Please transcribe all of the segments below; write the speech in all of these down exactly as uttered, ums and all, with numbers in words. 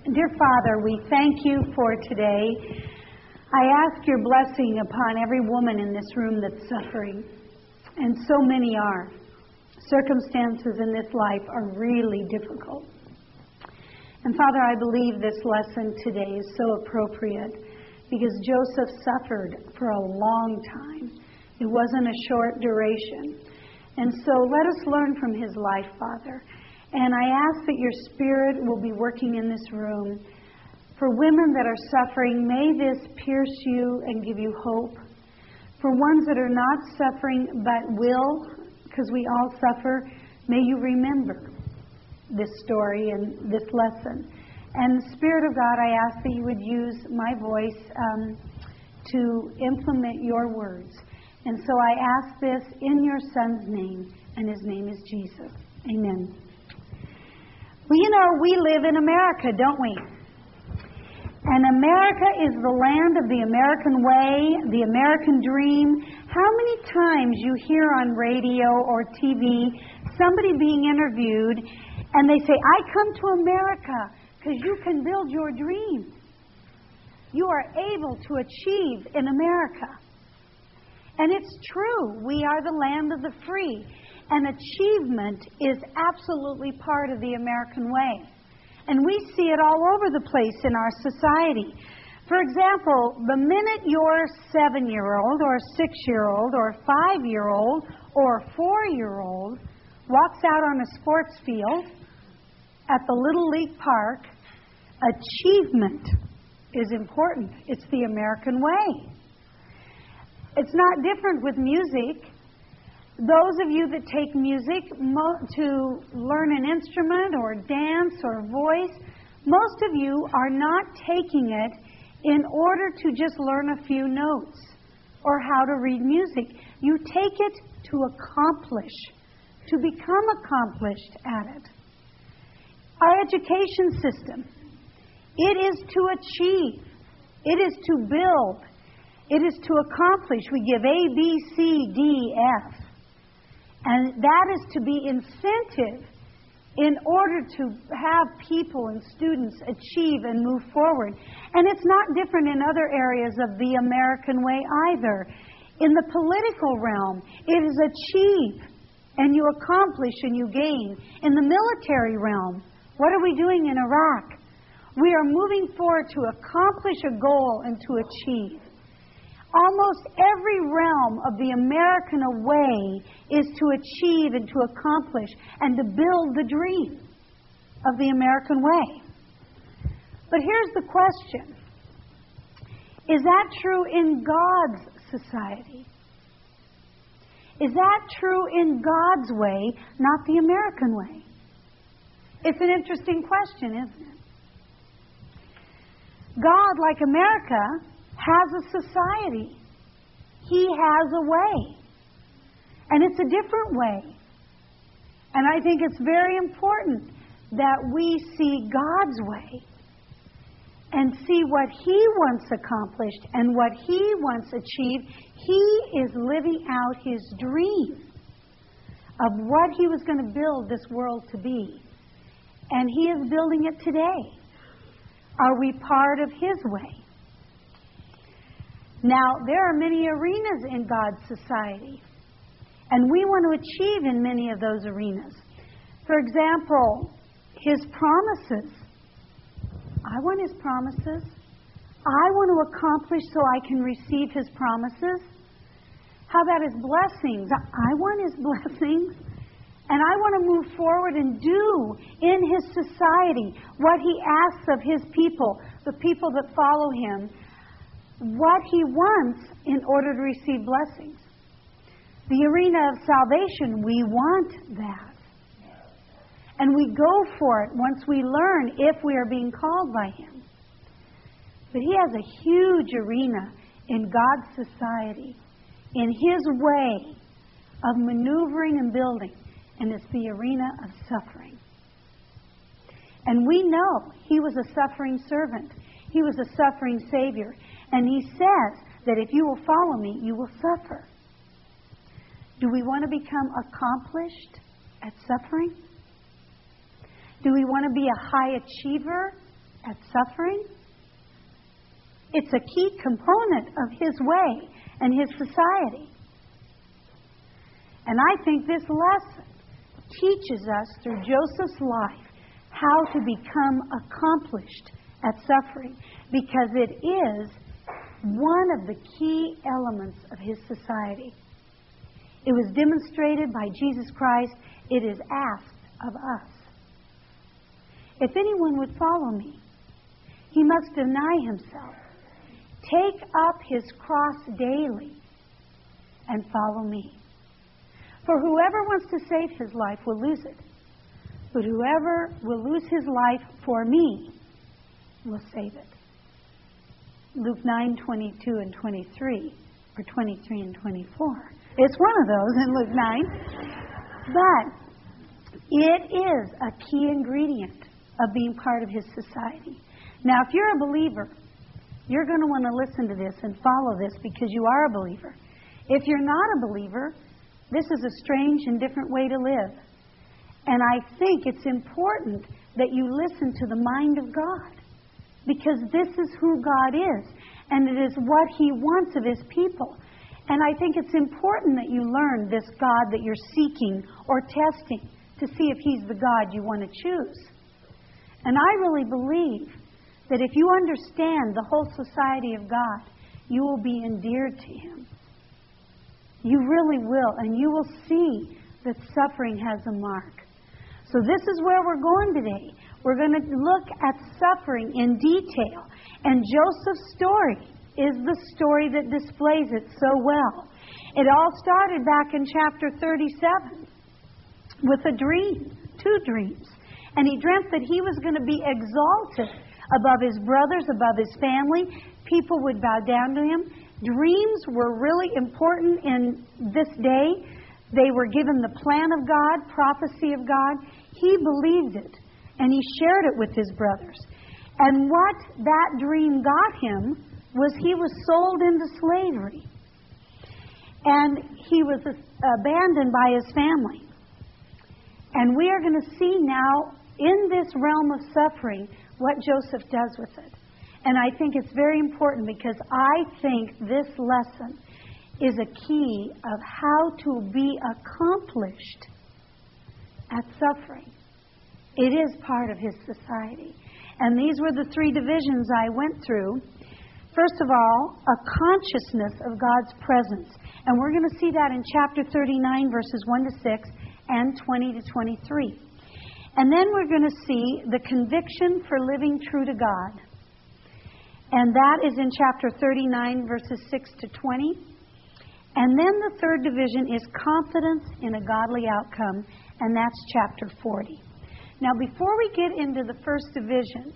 Dear Father, we thank you for today. I ask your blessing upon every woman in this room that's suffering, and so many are. Circumstances in this life are really difficult. And Father, I believe this lesson today is so appropriate because Joseph suffered for a long time. It wasn't a short duration. And so let us learn from his life, Father. And I ask that your Spirit will be working in this room. For women that are suffering, may this pierce you and give you hope. For ones that are not suffering but will, because we all suffer, may you remember this story and this lesson. And Spirit of God, I ask that you would use my voice um, to implement your words. And so I ask this in your Son's name, and his name is Jesus. Amen. Well, you know, we live in America, don't we? And America is the land of the American way, the American dream. How many times you hear on radio or T V somebody being interviewed and they say, I come to America because you can build your dream. You are able to achieve in America. And it's true. We are the land of the free. And achievement is absolutely part of the American way. And we see it all over the place in our society. For example, the minute your seven-year-old or six-year-old or five-year-old or four-year-old walks out on a sports field at the Little League Park, achievement is important. It's the American way. It's not different with music. Those of you that take music mo- to learn an instrument or dance or voice, most of you are not taking it in order to just learn a few notes or how to read music. You take it to accomplish, to become accomplished at it. Our education system, it is to achieve. It is to build. It is to accomplish. We give A, B, C, D, F. And that is to be incentive in order to have people and students achieve and move forward. And it's not different in other areas of the American way either. In the political realm, it is achieve and you accomplish and you gain. In the military realm, what are we doing in Iraq? We are moving forward to accomplish a goal and to achieve. Almost every realm of the American way is to achieve and to accomplish and to build the dream of the American way. But here's the question. Is that true in God's society? Is that true in God's way, not the American way? It's an interesting question, isn't it? God, like America, has a society. He has a way. And it's a different way. And I think it's very important that we see God's way and see what He wants accomplished and what He wants achieved. He is living out His dream of what He was going to build this world to be. And He is building it today. Are we part of His way? Now, there are many arenas in God's society, and we want to achieve in many of those arenas. For example, His promises. I want His promises. I want to accomplish so I can receive His promises. How about His blessings? I want His blessings. And I want to move forward and do in His society what He asks of His people, the people that follow Him, what He wants in order to receive blessings. The arena of salvation, we want that. And we go for it once we learn if we are being called by Him. But He has a huge arena in God's society, in His way of maneuvering and building. And it's the arena of suffering. And we know He was a suffering servant. He was a suffering Savior. And He says that if you will follow me, you will suffer. Do we want to become accomplished at suffering? Do we want to be a high achiever at suffering? It's a key component of His way and His society. And I think this lesson teaches us through Joseph's life how to become accomplished at suffering, because it is one of the key elements of His society. It was demonstrated by Jesus Christ. It is asked of us. If anyone would follow me, he must deny himself, take up his cross daily, and follow me. For whoever wants to save his life will lose it. But whoever will lose his life for me will save it. Luke nine, twenty-two and twenty-three, or twenty-three and twenty-four. It's one of those in Luke nine. But it is a key ingredient of being part of His society. Now, if you're a believer, you're going to want to listen to this and follow this because you are a believer. If you're not a believer, this is a strange and different way to live. And I think it's important that you listen to the mind of God, because this is who God is, and it is what He wants of His people. And I think it's important that you learn this God that you're seeking or testing to see if He's the God you want to choose. And I really believe that if you understand the whole society of God, you will be endeared to Him. You really will, and you will see that suffering has a mark. So this is where we're going today. We're going to look at suffering in detail. And Joseph's story is the story that displays it so well. It all started back in chapter thirty-seven with a dream, two dreams. And he dreamt that he was going to be exalted above his brothers, above his family. People would bow down to him. Dreams were really important in this day. They were given the plan of God, prophecy of God. He believed it, and he shared it with his brothers. And what that dream got him was he was sold into slavery. And he was abandoned by his family. And we are going to see now, in this realm of suffering, what Joseph does with it. And I think it's very important, because I think this lesson is a key of how to be accomplished at suffering. It is part of his society. And these were the three divisions I went through. First of all, a consciousness of God's presence. And we're going to see that in chapter thirty-nine, verses one to six and twenty to twenty-three. And then we're going to see the conviction for living true to God. And that is in chapter thirty-nine, verses six to twenty. And then the third division is confidence in a godly outcome, and that's chapter forty. Now, before we get into the first division,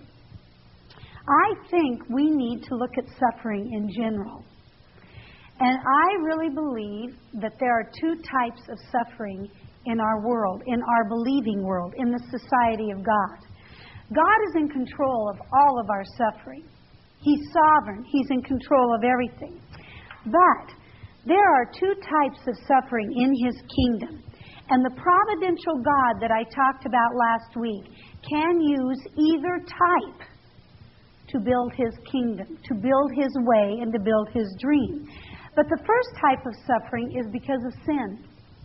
I think we need to look at suffering in general. And I really believe that there are two types of suffering in our world, in our believing world, in the society of God. God is in control of all of our suffering. He's sovereign. He's in control of everything. But there are two types of suffering in His kingdom. And the providential God that I talked about last week can use either type to build His kingdom, to build His way, and to build His dream. But the first type of suffering is because of sin.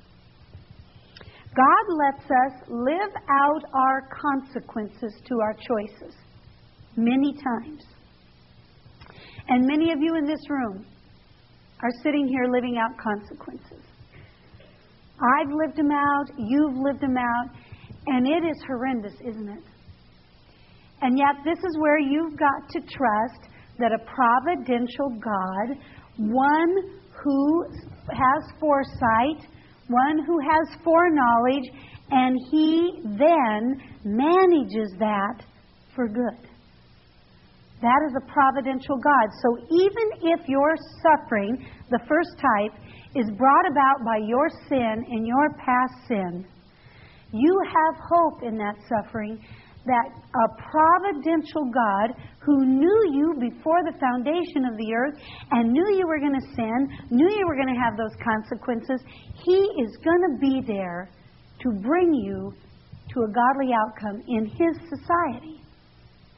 God lets us live out our consequences to our choices many times. And many of you in this room are sitting here living out consequences. I've lived them out, you've lived them out, and it is horrendous, isn't it? And yet this is where you've got to trust that a providential God, one who has foresight, one who has foreknowledge, and He then manages that for good. That is a providential God. So even if your suffering, the first type, is brought about by your sin and your past sin, you have hope in that suffering that a providential God who knew you before the foundation of the earth and knew you were going to sin, knew you were going to have those consequences, He is going to be there to bring you to a godly outcome in His society.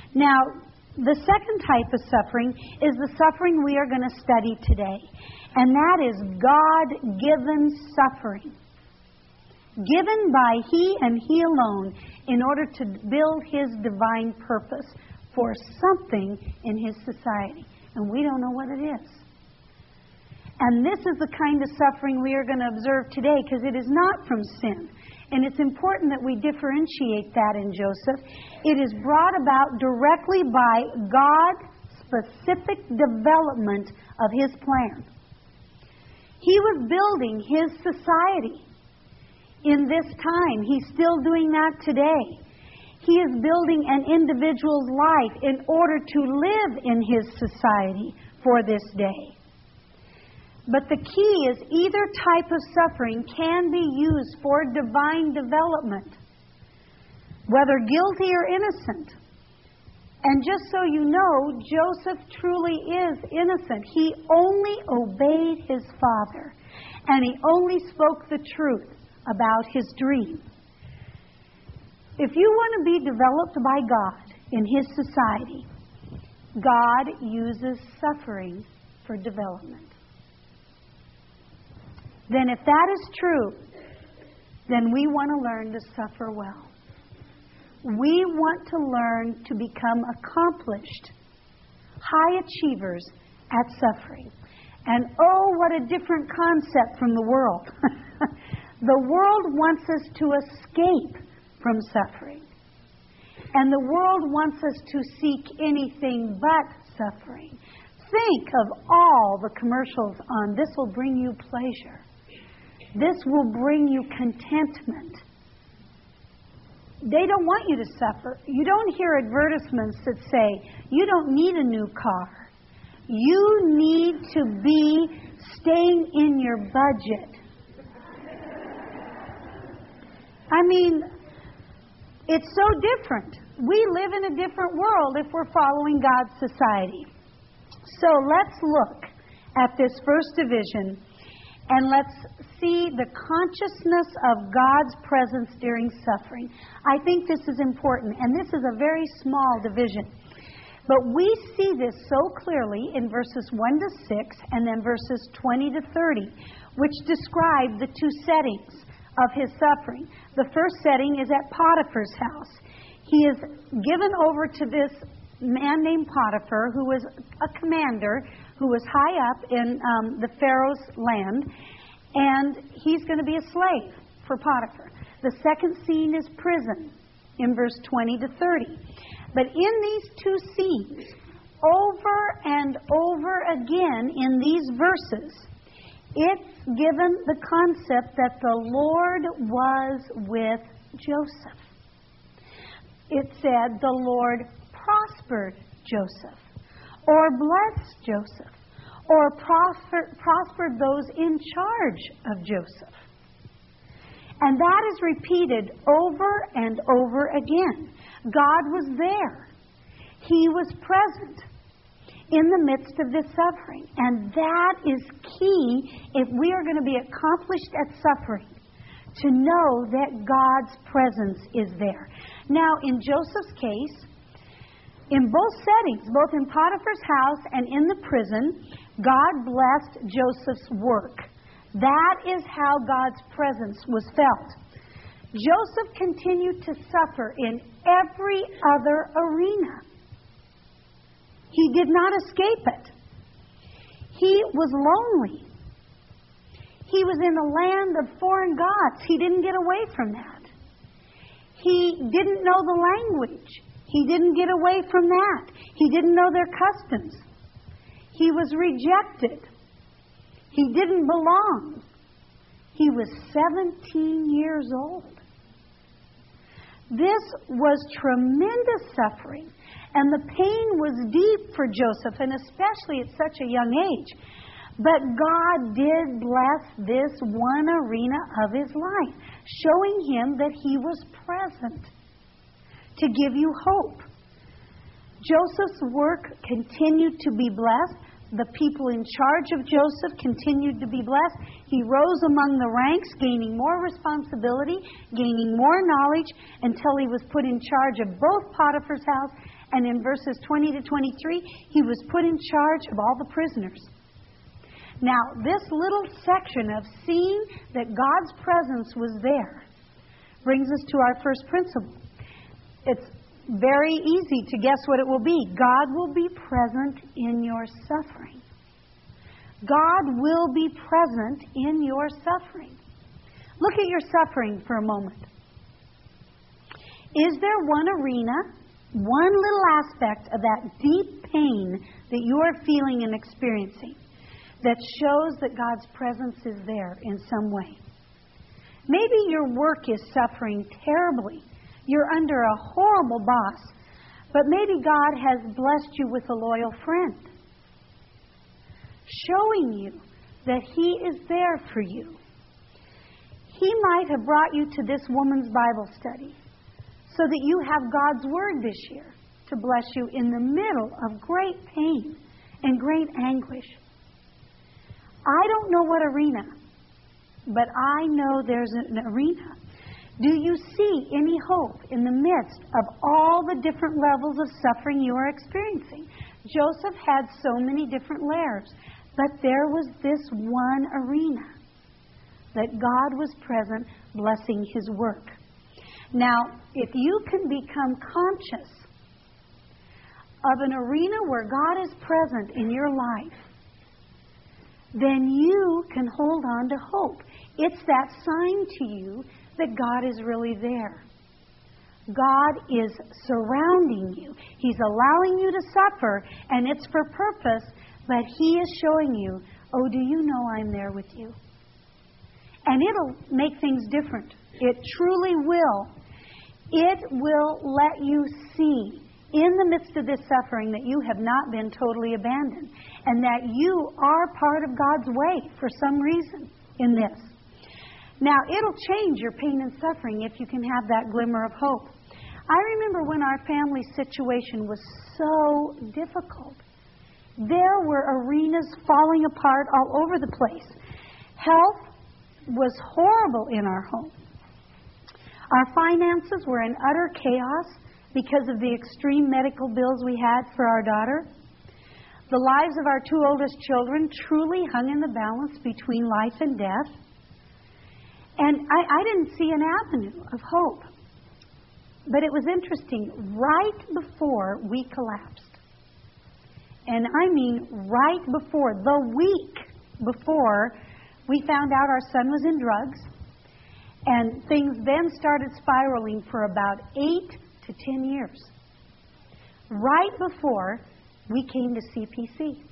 Now, the second type of suffering is the suffering we are going to study today. And that is God-given suffering. Given by He and He alone in order to build His divine purpose for something in His society. And we don't know what it is. And this is the kind of suffering we are going to observe today because it is not from sin. And it's important that we differentiate that in Joseph. It is brought about directly by God's specific development of His plan. He was building His society in this time. He's still doing that today. He is building an individual's life in order to live in His society for this day. But the key is either type of suffering can be used for divine development, whether guilty or innocent. And just so you know, Joseph truly is innocent. He only obeyed his father, and he only spoke the truth about his dream. If you want to be developed by God in His society, God uses suffering for development. Then if that is true, then we want to learn to suffer well. We want to learn to become accomplished, high achievers at suffering. And oh, what a different concept from the world. The world wants us to escape from suffering. And the world wants us to seek anything but suffering. Think of all the commercials on "This will bring you pleasure. This will bring you contentment." They don't want you to suffer. You don't hear advertisements that say, "You don't need a new car. You need to be staying in your budget." I mean, it's so different. We live in a different world if we're following God's society. So let's look at this first division and let's see the consciousness of God's presence during suffering. I think this is important, and this is a very small division. But we see this so clearly in verses one to six and then verses twenty to thirty, which describe the two settings of his suffering. The first setting is at Potiphar's house. He is given over to this man named Potiphar, who was a commander, who was high up in um, the Pharaoh's land, and he's going to be a slave for Potiphar. The second scene is prison in verse twenty to thirty. But in these two scenes, over and over again in these verses, it's given the concept that the Lord was with Joseph. It said the Lord prospered Joseph, or blessed Joseph, or prosper, prospered those in charge of Joseph. And that is repeated over and over again. God was there. He was present in the midst of this suffering. And that is key if we are going to be accomplished at suffering, to know that God's presence is there. Now, in Joseph's case, in both settings, both in Potiphar's house and in the prison, God blessed Joseph's work. That is how God's presence was felt. Joseph continued to suffer in every other arena. He did not escape it. He was lonely. He was in a land of foreign gods. He didn't get away from that. He didn't know the language. He didn't get away from that. He didn't know their customs. He was rejected. He didn't belong. He was seventeen years old. This was tremendous suffering, and the pain was deep for Joseph, and especially at such a young age. But God did bless this one arena of his life, showing him that he was present to give you hope. Joseph's work continued to be blessed. The people in charge of Joseph continued to be blessed. He rose among the ranks, gaining more responsibility, gaining more knowledge, until he was put in charge of both Potiphar's house And in verses twenty to twenty-three, He was put in charge of all the prisoners. Now, this little section of seeing that God's presence was there brings us to our first principle. It's very easy to guess what it will be. God will be present in your suffering. God will be present in your suffering. Look at your suffering for a moment. Is there one arena, one little aspect of that deep pain that you are feeling and experiencing that shows that God's presence is there in some way? Maybe your work is suffering terribly. You're under a horrible boss, but maybe God has blessed you with a loyal friend, showing you that He is there for you. He might have brought you to this woman's Bible study so that you have God's Word this year to bless you in the middle of great pain and great anguish. I don't know what arena, but I know there's an arena. Do you see any hope in the midst of all the different levels of suffering you are experiencing? Joseph had so many different layers, but there was this one arena that God was present, blessing His work. Now, if you can become conscious of an arena where God is present in your life, then you can hold on to hope. It's that sign to you that God is really there. God is surrounding you. He's allowing you to suffer, and it's for purpose, but He is showing you, oh, do you know I'm there with you? And it'll make things different. It truly will. It will let you see in the midst of this suffering that you have not been totally abandoned, and that you are part of God's way for some reason in this. Now, it'll change your pain and suffering if you can have that glimmer of hope. I remember when our family situation was so difficult. There were arenas falling apart all over the place. Health was horrible in our home. Our finances were in utter chaos because of the extreme medical bills we had for our daughter. The lives of our two oldest children truly hung in the balance between life and death. And I, I didn't see an avenue of hope. But it was interesting. Right before we collapsed, and I mean right before, the week before we found out our son was in drugs, and things then started spiraling for about eight to ten years. Right before we came to C P C.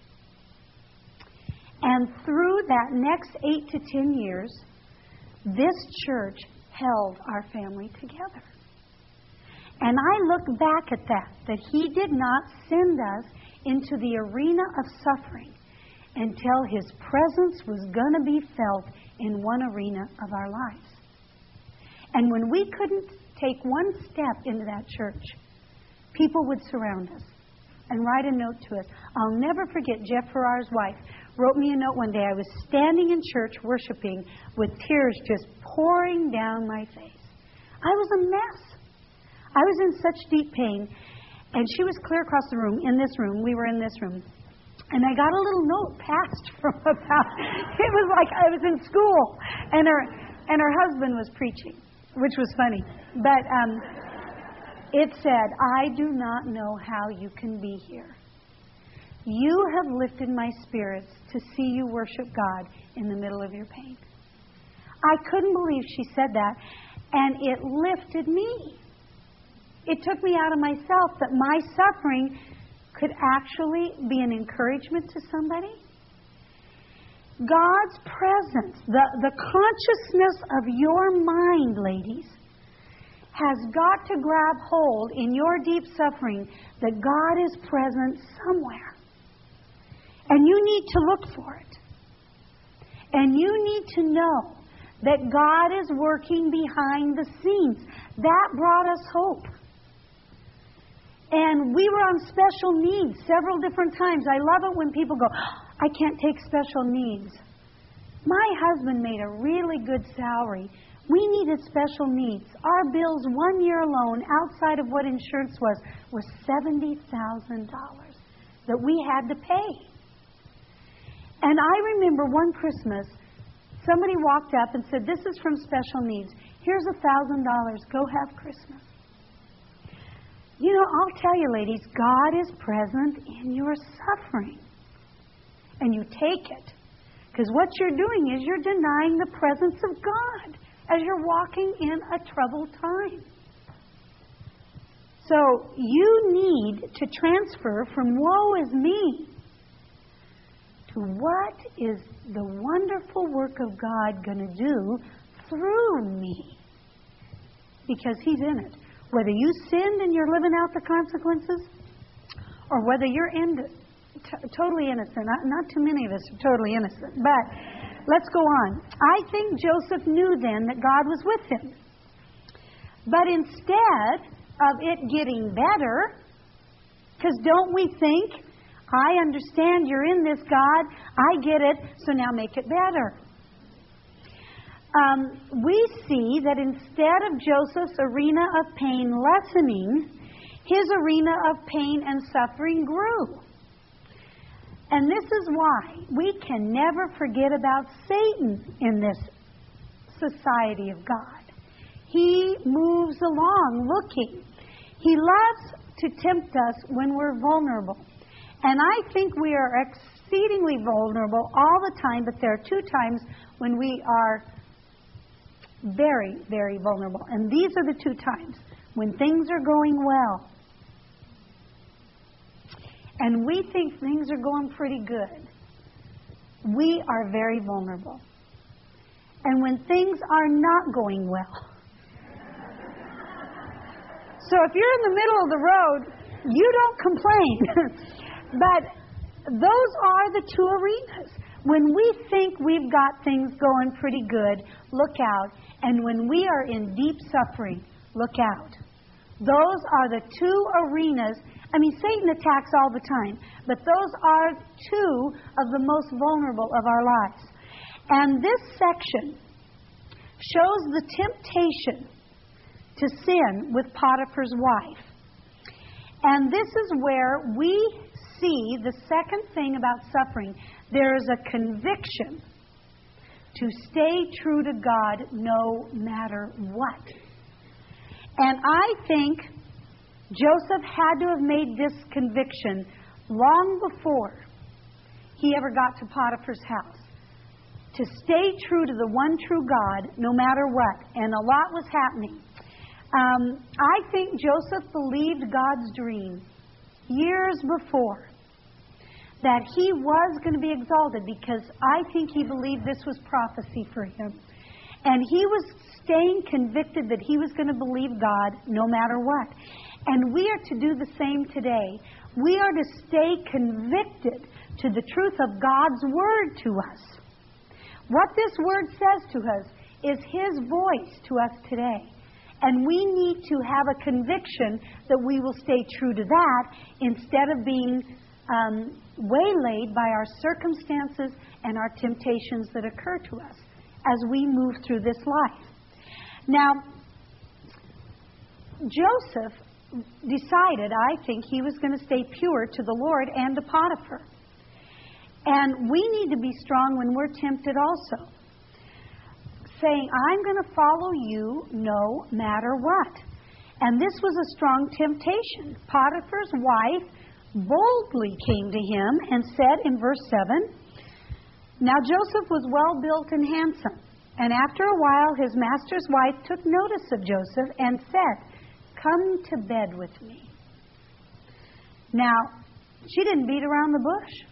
And through that next eight to ten years, this church held our family together. And I look back at that, that He did not send us into the arena of suffering until His presence was going to be felt in one arena of our lives. And when we couldn't take one step into that church, people would surround us and write a note to us. I'll never forget Jeff Farrar's wife wrote me a note one day. I was standing in church worshiping with tears just pouring down my face. I was a mess. I was in such deep pain. And she was clear across the room, in this room. We were in this room. And I got a little note passed from about, it was like I was in school. And her, and her husband was preaching, which was funny. But um, it said, I do not know how you can be here. You have lifted my spirits to see you worship God in the middle of your pain. I couldn't believe she said that. And it lifted me. It took me out of myself that my suffering could actually be an encouragement to somebody. God's presence, the, the consciousness of your mind, ladies, has got to grab hold in your deep suffering that God is present somewhere. And you need to look for it. And you need to know that God is working behind the scenes. That brought us hope. And we were on special needs several different times. I love it when people go, oh, I can't take special needs. My husband made a really good salary. We needed special needs. Our bills one year alone, outside of what insurance was, was seventy thousand dollars that we had to pay. And I remember one Christmas, somebody walked up and said, this is from special needs. Here's a thousand dollars. Go have Christmas. You know, I'll tell you, ladies, God is present in your suffering. And you take it. Because what you're doing is you're denying the presence of God as you're walking in a troubled time. So you need to transfer from woe is me to what is the wonderful work of God going to do through me. Because He's in it. Whether you sinned and you're living out the consequences, or whether you're in, t- totally innocent. Not, not too many of us are totally innocent. But let's go on. I think Joseph knew then that God was with him. But instead of it getting better, because don't we think, I understand you're in this, God, I get it, so now make it better. Um, we see that instead of Joseph's arena of pain lessening, his arena of pain and suffering grew. And this is why we can never forget about Satan in this society of God. He moves along looking. He loves to tempt us when we're vulnerable. And I think we are exceedingly vulnerable all the time, but there are two times when we are very, very vulnerable. And these are the two times when things are going well. And we think things are going pretty good. We are very vulnerable. And when things are not going well. So if you're in the middle of the road, you don't complain. But those are the two arenas. When we think we've got things going pretty good, look out. And when we are in deep suffering, look out. Those are the two arenas. I mean, Satan attacks all the time, but those are two of the most vulnerable of our lives. And this section shows the temptation to sin with Potiphar's wife. And this is where we see the second thing about suffering. There is a conviction to stay true to God no matter what. And I think Joseph had to have made this conviction long before he ever got to Potiphar's house. To stay true to the one true God no matter what. And a lot was happening. Um, I think Joseph believed God's dream years before, that he was going to be exalted, because I think he believed this was prophecy for him. And he was staying convicted that he was going to believe God no matter what. And we are to do the same today. We are to stay convicted to the truth of God's word to us. What this word says to us is His voice to us today. And we need to have a conviction that we will stay true to that instead of being um, waylaid by our circumstances and our temptations that occur to us as we move through this life. Now, Joseph decided, I think, he was going to stay pure to the Lord and to Potiphar. And we need to be strong when we're tempted also. Saying, I'm going to follow you no matter what. And this was a strong temptation. Potiphar's wife boldly came to him and said in verse seven, Now Joseph was well built and handsome. And after a while his master's wife took notice of Joseph and said, Come to bed with me. Now, she didn't beat around the bush.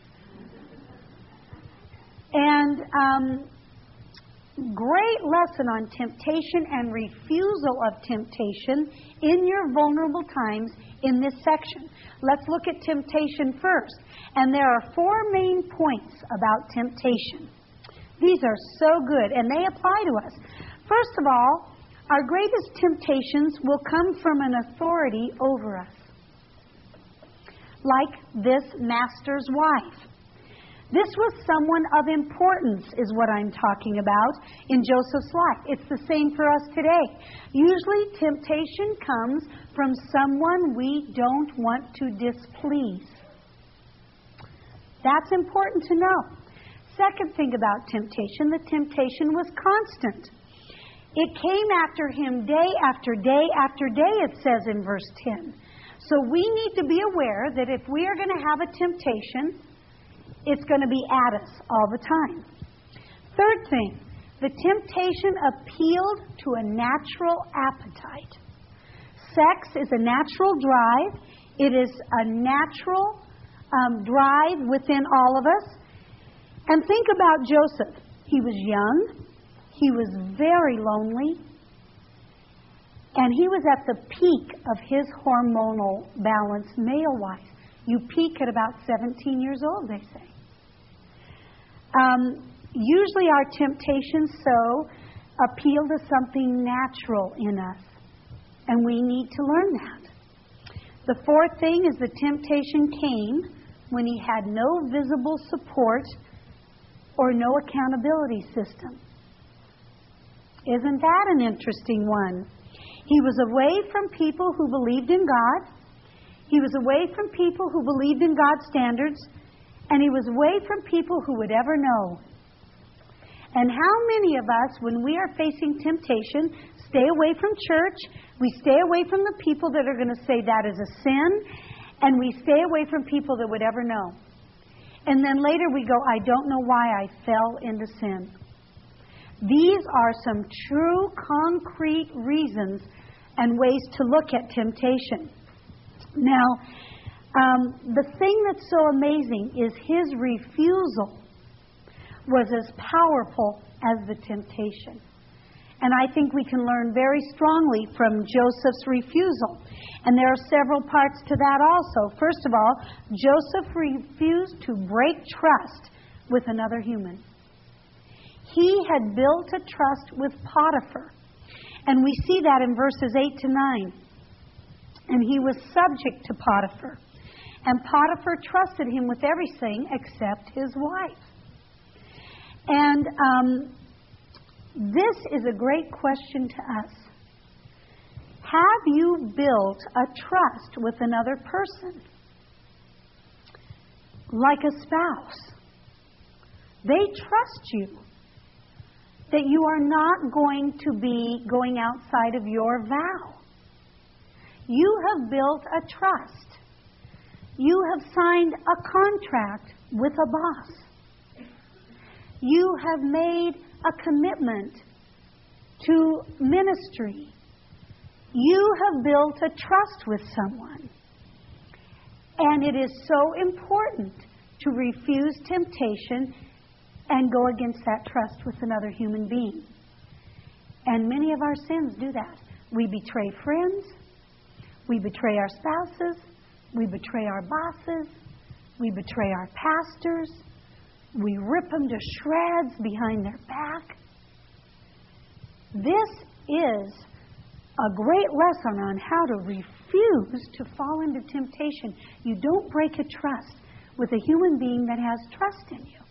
And um, great lesson on temptation and refusal of temptation in your vulnerable times in this section. Let's look at temptation first. And there are four main points about temptation. These are so good, and they apply to us. First of all, our greatest temptations will come from an authority over us, like this master's wife. This was someone of importance, is what I'm talking about in Joseph's life. It's the same for us today. Usually temptation comes from someone we don't want to displease. That's important to know. Second thing about temptation, the temptation was constant. It came after him day after day after day, it says in verse ten. So we need to be aware that if we are going to have a temptation, it's going to be at us all the time. Third thing, the temptation appealed to a natural appetite. Sex is a natural drive. It is a natural um, drive within all of us. And think about Joseph. He was young. He was very lonely. And he was at the peak of his hormonal balance male-wise. You peak at about seventeen years old, they say. Um, usually our temptations so appeal to something natural in us. And we need to learn that. The fourth thing is the temptation came when he had no visible support or no accountability system. Isn't that an interesting one? He was away from people who believed in God. He was away from people who believed in God's standards. And he was away from people who would ever know. And how many of us, when we are facing temptation, stay away from church, we stay away from the people that are going to say that is a sin, and we stay away from people that would ever know. And then later we go, I don't know why I fell into sin. These are some true, concrete reasons and ways to look at temptation. Now, um, the thing that's so amazing is his refusal was as powerful as the temptation. And I think we can learn very strongly from Joseph's refusal. And there are several parts to that also. First of all, Joseph refused to break trust with another human. He had built a trust with Potiphar. And we see that in verses eight to nine. And he was subject to Potiphar. And Potiphar trusted him with everything except his wife. And um, this is a great question to us. Have you built a trust with another person? Like a spouse. They trust you. That you are not going to be going outside of your vow. You have built a trust. You have signed a contract with a boss. You have made a commitment to ministry. You have built a trust with someone. And it is so important to refuse temptation and go against that trust with another human being. And many of our sins do that. We betray friends. We betray our spouses. We betray our bosses. We betray our pastors. We rip them to shreds behind their back. This is a great lesson on how to refuse to fall into temptation. You don't break a trust with a human being that has trust in you.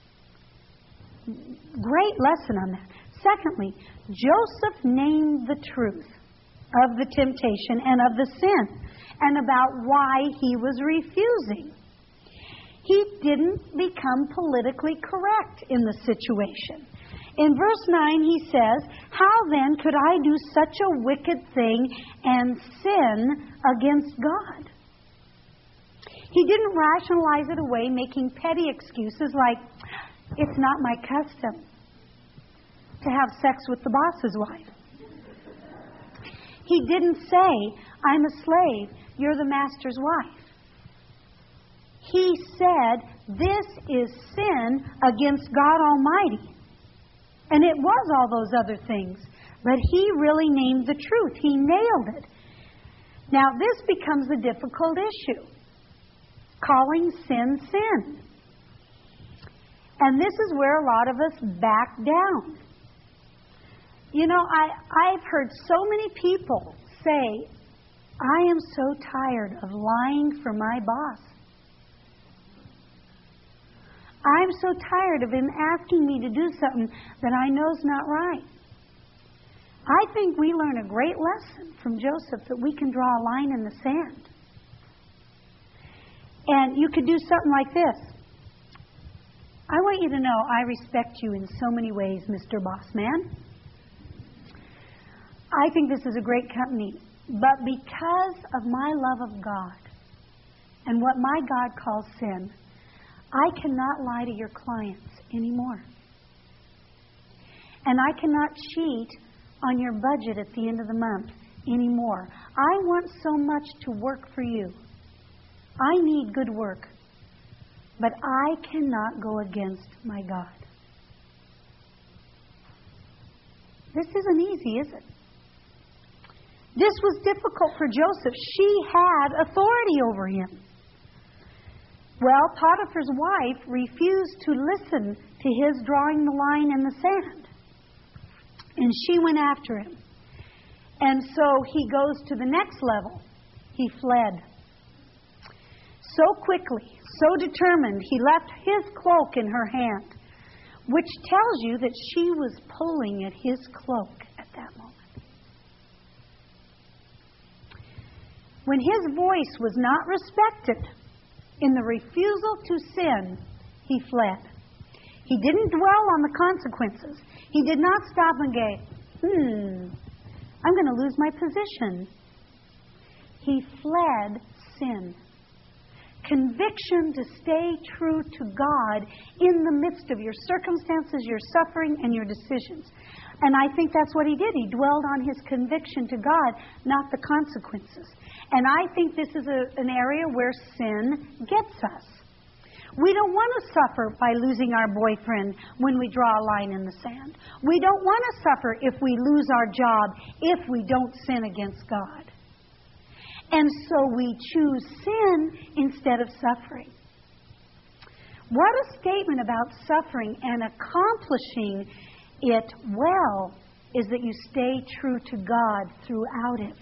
Great lesson on that. Secondly, Joseph named the truth of the temptation and of the sin and about why he was refusing. He didn't become politically correct in the situation. In verse nine he says, how then could I do such a wicked thing and sin against God? He didn't rationalize it away, making petty excuses like, it's not my custom to have sex with the boss's wife. He didn't say, I'm a slave, you're the master's wife. He said, this is sin against God Almighty. And it was all those other things. But he really named the truth. He nailed it. Now, this becomes a difficult issue. Calling sin, sin. And this is where a lot of us back down. You know, I, I've heard so many people say, I am so tired of lying for my boss. I'm so tired of him asking me to do something that I know is not right. I think we learn a great lesson from Joseph that we can draw a line in the sand. And you could do something like this. I want you to know I respect you in so many ways, Mister Boss Man. I think this is a great company. But because of my love of God and what my God calls sin, I cannot lie to your clients anymore. And I cannot cheat on your budget at the end of the month anymore. I want so much to work for you. I need good work. But I cannot go against my God. This isn't easy, is it? This was difficult for Joseph. She had authority over him. Well, Potiphar's wife refused to listen to his drawing the line in the sand. And she went after him. And so he goes to the next level. He fled. So quickly, so determined, he left his cloak in her hand, which tells you that she was pulling at his cloak at that moment. When his voice was not respected in the refusal to sin, he fled. He didn't dwell on the consequences. He did not stop and go, hmm, I'm going to lose my position. He fled sin. Conviction to stay true to God in the midst of your circumstances, your suffering, and your decisions. And I think that's what he did. He dwelled on his conviction to God, not the consequences. And I think this is a, an area where sin gets us. We don't want to suffer by losing our boyfriend when we draw a line in the sand. We don't want to suffer if we lose our job, if we don't sin against God. And so we choose sin instead of suffering. What a statement about suffering and accomplishing it well is that you stay true to God throughout it.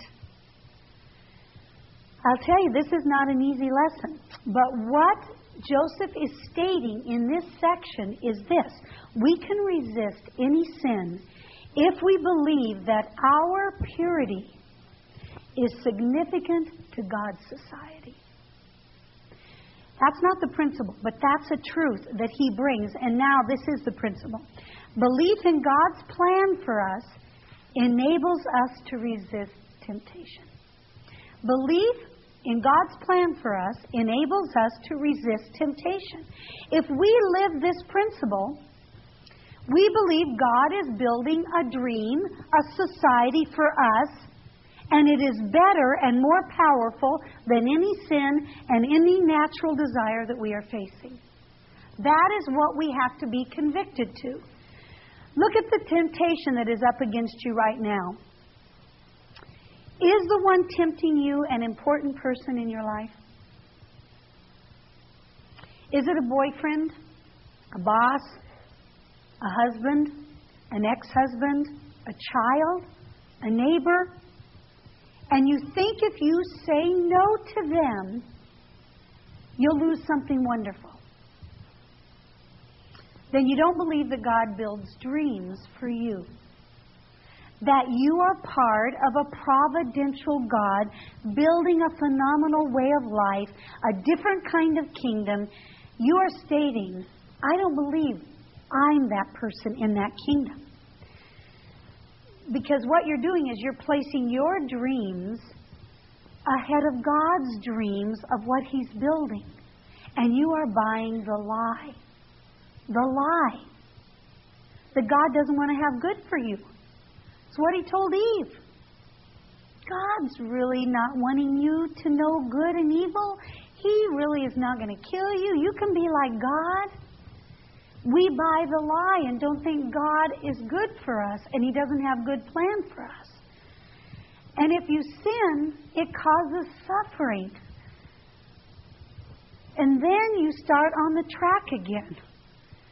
I'll tell you, this is not an easy lesson. But what Joseph is stating in this section is this. We can resist any sin if we believe that our purity is significant to God's society. That's not the principle, but that's a truth that he brings. And now this is the principle. Belief in God's plan for us enables us to resist temptation. Belief in God's plan for us enables us to resist temptation. If we live this principle, we believe God is building a dream, a society for us, and it is better and more powerful than any sin and any natural desire that we are facing. That is what we have to be convicted to. Look at the temptation that is up against you right now. Is the one tempting you an important person in your life? Is it a boyfriend, a boss, a husband, an ex-husband, a child, a neighbor? And you think if you say no to them, you'll lose something wonderful. Then you don't believe that God builds dreams for you. That you are part of a providential God building a phenomenal way of life, a different kind of kingdom. You are stating, I don't believe I'm that person in that kingdom. Because what you're doing is you're placing your dreams ahead of God's dreams of what He's building. And you are buying the lie. The lie. That God doesn't want to have good for you. It's what He told Eve. God's really not wanting you to know good and evil. He really is not going to kill you. You can be like God. We buy the lie and don't think God is good for us and He doesn't have good plan for us. And if you sin, it causes suffering. And then you start on the track again.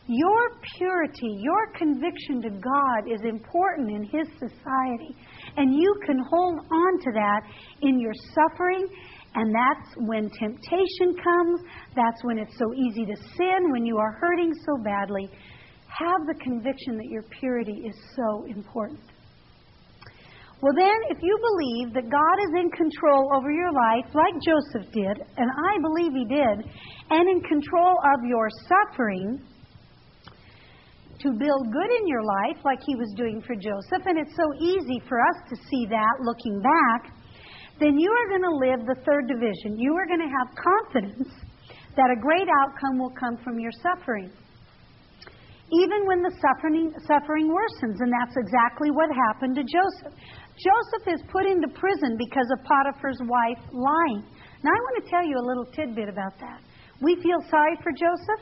Your purity, your conviction to God is important in His society. And you can hold on to that in your suffering. And that's when temptation comes. That's when it's so easy to sin, when you are hurting so badly. Have the conviction that your purity is so important. Well then, if you believe that God is in control over your life, like Joseph did, and I believe he did, and in control of your suffering, to build good in your life, like he was doing for Joseph, and it's so easy for us to see that looking back, then you are going to live the third division. You are going to have confidence that a great outcome will come from your suffering. Even when the suffering, suffering worsens, and that's exactly what happened to Joseph. Joseph is put into prison because of Potiphar's wife lying. Now I want to tell you a little tidbit about that. We feel sorry for Joseph.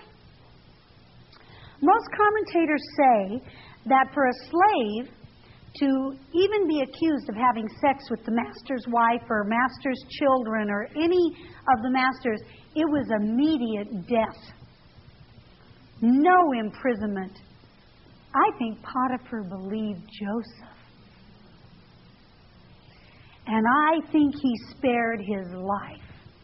Most commentators say that for a slave to even be accused of having sex with the master's wife or master's children or any of the masters, it was immediate death. No imprisonment. I think Potiphar believed Joseph. And I think he spared his life.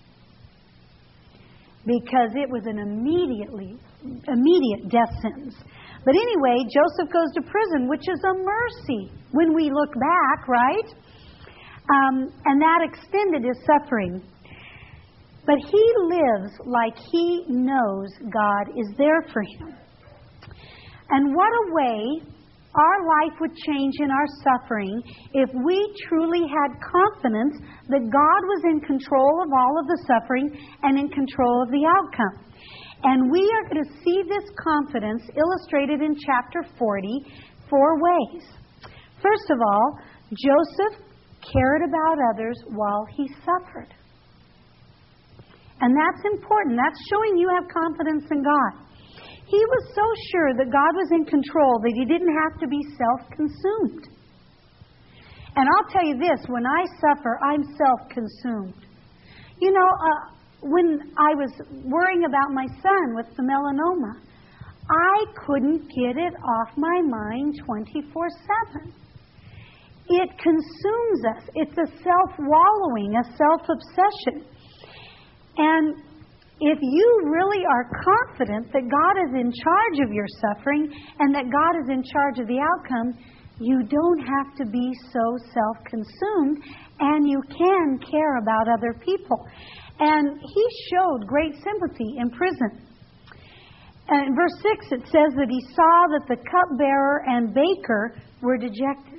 Because it was an immediately, immediate death sentence. But anyway, Joseph goes to prison, which is a mercy when we look back, right? Um, and that extended his suffering. But he lives like he knows God is there for him. And what a way our life would change in our suffering if we truly had confidence that God was in control of all of the suffering and in control of the outcome. And we are going to see this confidence illustrated in chapter forty four ways. First of all, Joseph cared about others while he suffered. And that's important. That's showing you have confidence in God. He was so sure that God was in control that he didn't have to be self-consumed. And I'll tell you this, when I suffer, I'm self-consumed. You know, uh, when I was worrying about my son with the melanoma, I couldn't get it off my mind twenty-four seven. It consumes us. It's a self-wallowing, a self-obsession. And if you really are confident that God is in charge of your suffering and that God is in charge of the outcome, you don't have to be so self-consumed, and you can care about other people. And he showed great sympathy in prison. And in verse six it says that he saw that the cupbearer and baker were dejected.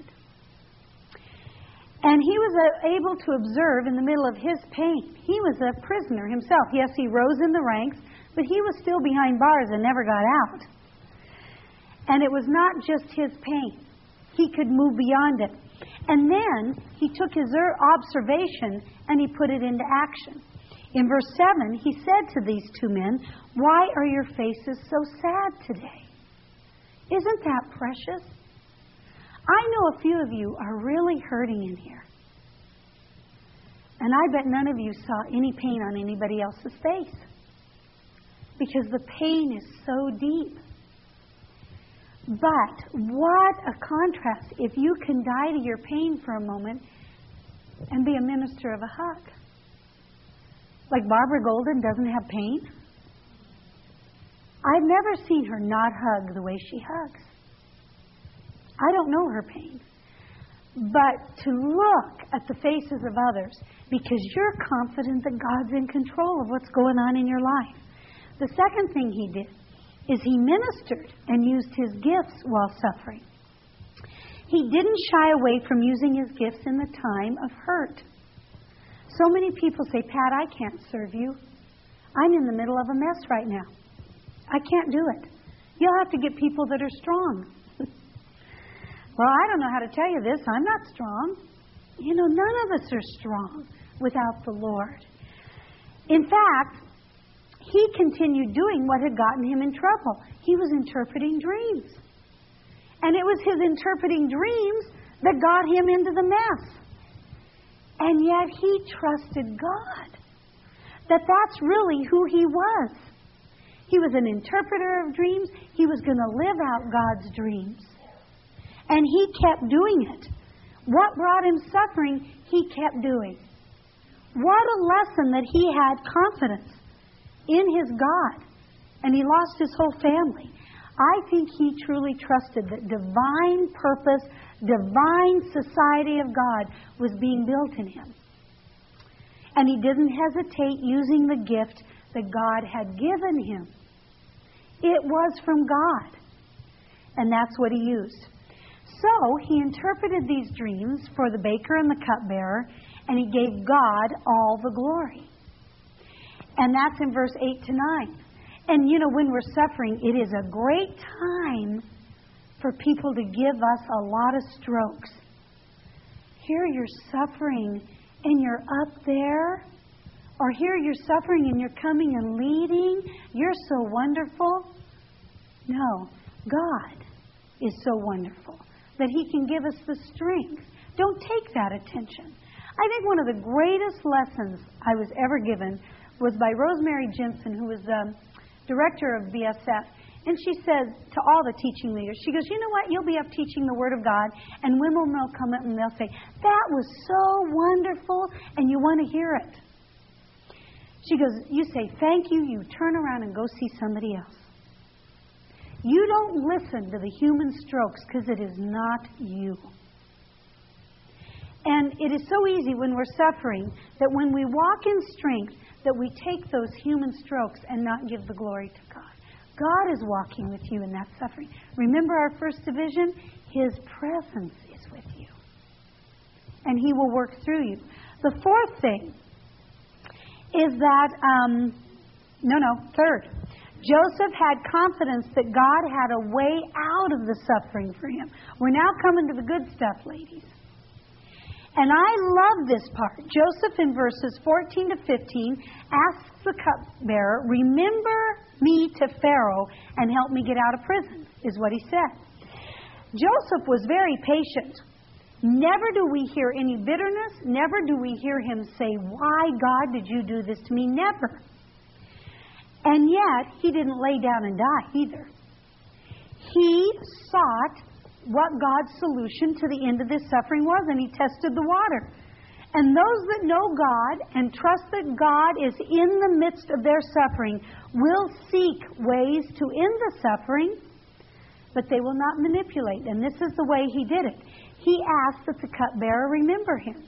And he was able to observe in the middle of his pain. He was a prisoner himself. Yes, he rose in the ranks, but he was still behind bars and never got out. And it was not just his pain. He could move beyond it. And then he took his observation and he put it into action. In verse seven, he said to these two men, "Why are your faces so sad today?" Isn't that precious? I know a few of you are really hurting in here. And I bet none of you saw any pain on anybody else's face. Because the pain is so deep. But what a contrast if you can die to your pain for a moment and be a minister of a hug. Like Barbara Golden doesn't have pain. I've never seen her not hug the way she hugs. I don't know her pain. But to look at the faces of others because you're confident that God's in control of what's going on in your life. The second thing he did is he ministered and used his gifts while suffering. He didn't shy away from using his gifts in the time of hurt. So many people say, "Pat, I can't serve you. I'm in the middle of a mess right now. I can't do it. You'll have to get people that are strong." Well, I don't know how to tell you this. I'm not strong. You know, none of us are strong without the Lord. In fact, he continued doing what had gotten him in trouble. He was interpreting dreams. And it was his interpreting dreams that got him into the mess. And yet he trusted God. That that's really who he was. He was an interpreter of dreams. He was going to live out God's dreams. And he kept doing it. What brought him suffering, he kept doing. What a lesson that he had confidence in his God. And he lost his whole family. I think he truly trusted that divine purpose, divine society of God was being built in him. And he didn't hesitate using the gift that God had given him. It was from God. And that's what he used. So he interpreted these dreams for the baker and the cupbearer, and he gave God all the glory. And that's in verse eight to nine. And you know, when we're suffering, it is a great time for people to give us a lot of strokes. Here you're suffering and you're up there. Or here you're suffering and you're coming and leading. You're so wonderful. No, God is so wonderful that He can give us the strength. Don't take that attention. I think one of the greatest lessons I was ever given was by Rosemary Jensen, who was the director of B S F. And she said to all the teaching leaders, she goes, you know what, you'll be up teaching the Word of God, and women will come up and they'll say, that was so wonderful, and you want to hear it. She goes, you say, thank you, you turn around and go see somebody else. You don't listen to the human strokes because it is not you. And it is so easy when we're suffering that when we walk in strength, that we take those human strokes and not give the glory to God. God is walking with you in that suffering. Remember our first division? His presence is with you. And He will work through you. The fourth thing is that, um, no, no, third. Joseph had confidence that God had a way out of the suffering for him. We're now coming to the good stuff, ladies. And I love this part. Joseph in verses fourteen to fifteen asks the cupbearer, remember me to Pharaoh and help me get out of prison, is what he said. Joseph was very patient. Never do we hear any bitterness. Never do we hear him say, why, God, did you do this to me? Never. And yet, he didn't lay down and die either. He sought what God's solution to the end of this suffering was, and he tested the water. And those that know God and trust that God is in the midst of their suffering will seek ways to end the suffering, but they will not manipulate. And this is the way he did it. He asked that the cupbearer remember him.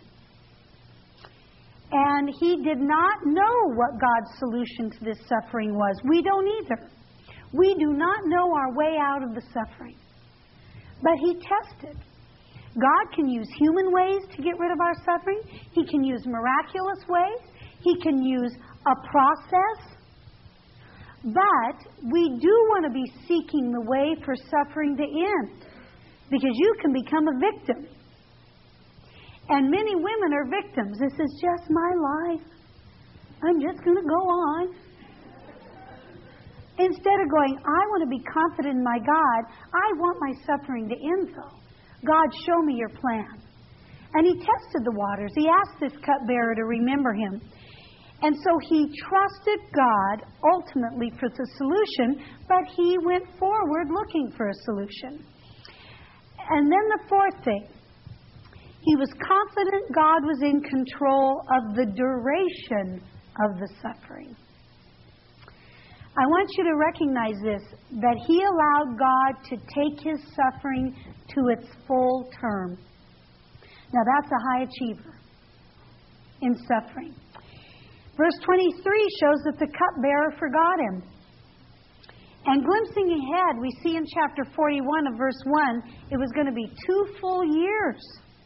And he did not know what God's solution to this suffering was. We don't either. We do not know our way out of the suffering. But he tested. God can use human ways to get rid of our suffering. He can use miraculous ways. He can use a process. But we do want to be seeking the way for suffering to end. Because you can become a victim. And many women are victims. This is just my life. I'm just going to go on. Instead of going, I want to be confident in my God. I want my suffering to end though. God, show me your plan. And he tested the waters. He asked this cupbearer to remember him. And so he trusted God ultimately for the solution, but he went forward looking for a solution. And then the fourth thing. He was confident God was in control of the duration of the suffering. I want you to recognize this, that he allowed God to take his suffering to its full term. Now that's a high achiever in suffering. Verse twenty-three shows that the cupbearer forgot him. And glimpsing ahead, we see in chapter forty-one of verse one, it was going to be two full years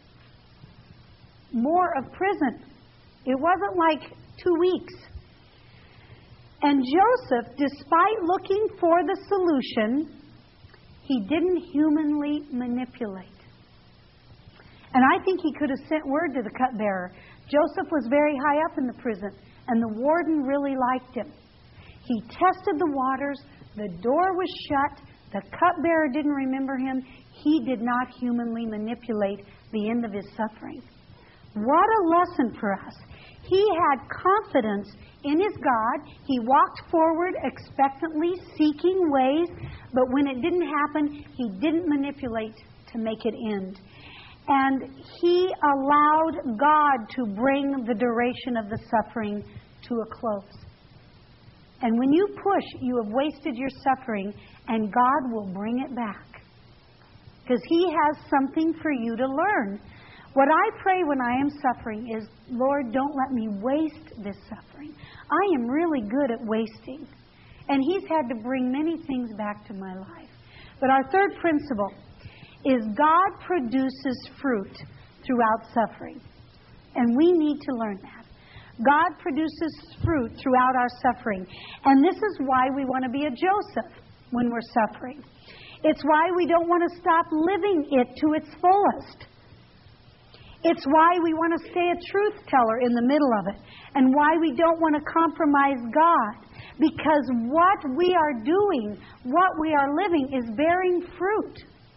more of prison. It wasn't like two weeks. And Joseph, despite looking for the solution, he didn't humanly manipulate. And I think he could have sent word to the cupbearer. Joseph was very high up in the prison, and the warden really liked him. He tested the waters. The door was shut. The cupbearer didn't remember him. He did not humanly manipulate the end of his suffering. What a lesson for us. He had confidence in his God. He walked forward expectantly, seeking ways, but when it didn't happen, he didn't manipulate to make it end. And he allowed God to bring the duration of the suffering to a close. And when you push, you have wasted your suffering, and God will bring it back. Because he has something for you to learn. What I pray when I am suffering is, Lord, don't let me waste this suffering. I am really good at wasting. And he's had to bring many things back to my life. But our third principle is God produces fruit throughout suffering. And we need to learn that. God produces fruit throughout our suffering. And this is why we want to be a Joseph when we're suffering. It's why we don't want to stop living it to its fullest. It's why we want to stay a truth teller in the middle of it. And why we don't want to compromise God. Because what we are doing, what we are living, is bearing fruit.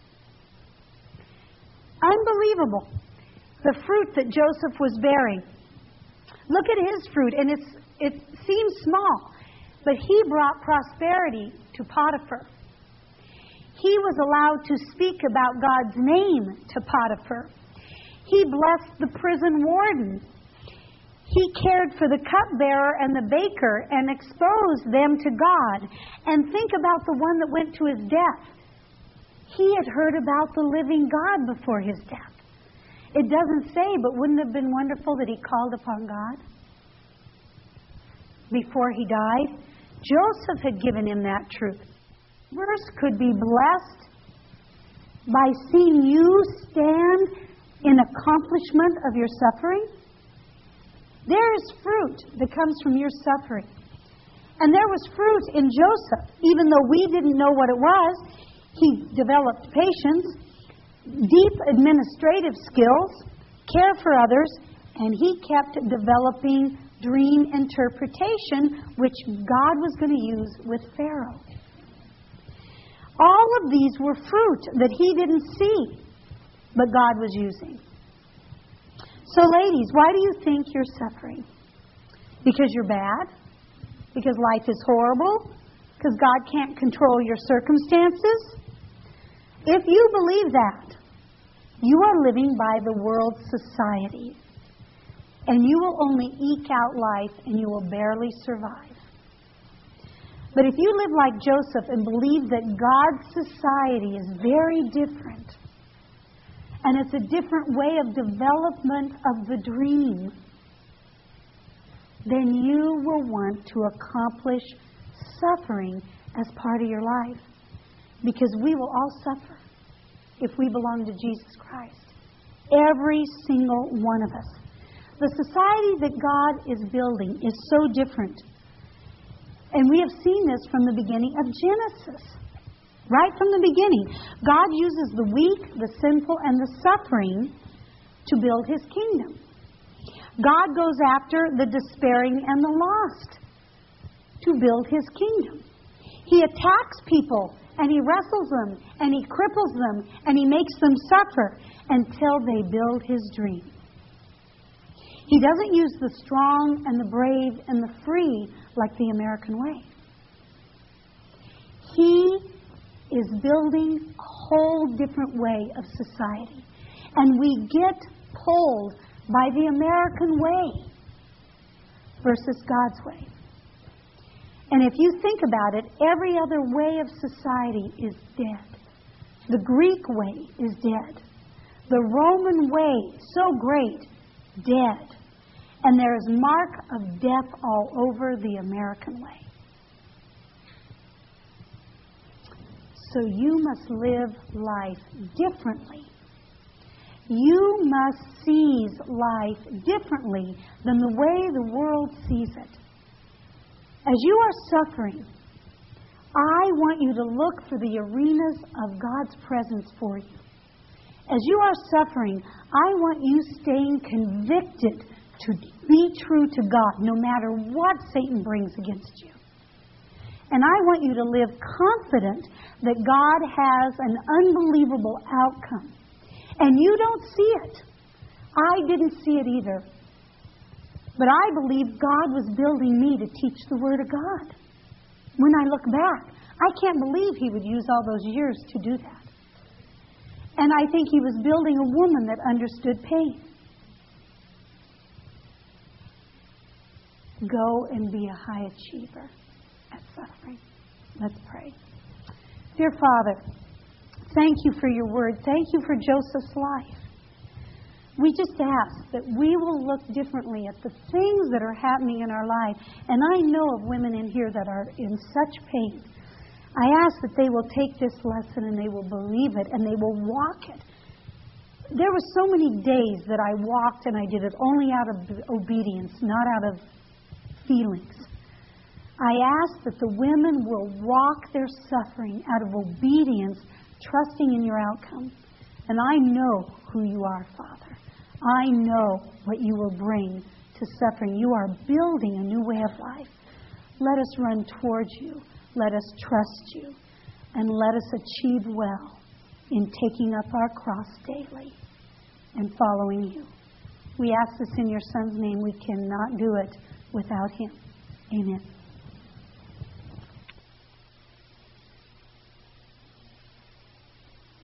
Unbelievable. The fruit that Joseph was bearing. Look at his fruit, and it's, it seems small, but he brought prosperity to Potiphar. He was allowed to speak about God's name to Potiphar. He blessed the prison warden. He cared for the cupbearer and the baker and exposed them to God. And think about the one that went to his death. He had heard about the living God before his death. It doesn't say, but wouldn't it have been wonderful that he called upon God before he died? Joseph had given him that truth. Verse could be blessed by seeing you stand in accomplishment of your suffering. There is fruit that comes from your suffering. And there was fruit in Joseph. Even though we didn't know what it was, he developed patience, deep administrative skills, care for others, and he kept developing dream interpretation, which God was going to use with Pharaoh. All of these were fruit that he didn't see, but God was using. So ladies, why do you think you're suffering? Because you're bad? Because life is horrible? Because God can't control your circumstances? If you believe that, you are living by the world's society. And you will only eke out life and you will barely survive. But if you live like Joseph and believe that God's society is very different, and it's a different way of development of the dream, then you will want to accomplish suffering as part of your life. Because we will all suffer if we belong to Jesus Christ. Every single one of us. The society that God is building is so different. And we have seen this from the beginning of Genesis. Right from the beginning. God uses the weak, the sinful, and the suffering to build His kingdom. God goes after the despairing and the lost to build His kingdom. He attacks people and He wrestles them and He cripples them and He makes them suffer until they build His dream. He doesn't use the strong and the brave and the free like the American way. He is building a whole different way of society. And we get pulled by the American way versus God's way. And if you think about it, every other way of society is dead. The Greek way is dead. The Roman way, so great, dead. And there is mark of death all over the American way. So you must live life differently. You must seize life differently than the way the world sees it. As you are suffering, I want you to look for the arenas of God's presence for you. As you are suffering, I want you staying convicted to be true to God, no matter what Satan brings against you. And I want you to live confident that God has an unbelievable outcome. And you don't see it, I didn't see it either. But I believe God was building me to teach the Word of God. When I look back, I can't believe He would use all those years to do that. And I think He was building a woman that understood pain. Go and be a high achiever at suffering. Let's pray. Dear Father, thank You for Your Word. Thank You for Joseph's life. We just ask that we will look differently at the things that are happening in our life. And I know of women in here that are in such pain. I ask that they will take this lesson and they will believe it and they will walk it. There were so many days that I walked and I did it only out of obedience, not out of feelings. I ask that the women will walk their suffering out of obedience, trusting in Your outcome. And I know who You are, Father. I know what You will bring to suffering. You are building a new way of life. Let us run towards You. Let us trust You. And let us achieve well in taking up our cross daily and following You. We ask this in Your Son's name. We cannot do it without Him. Amen.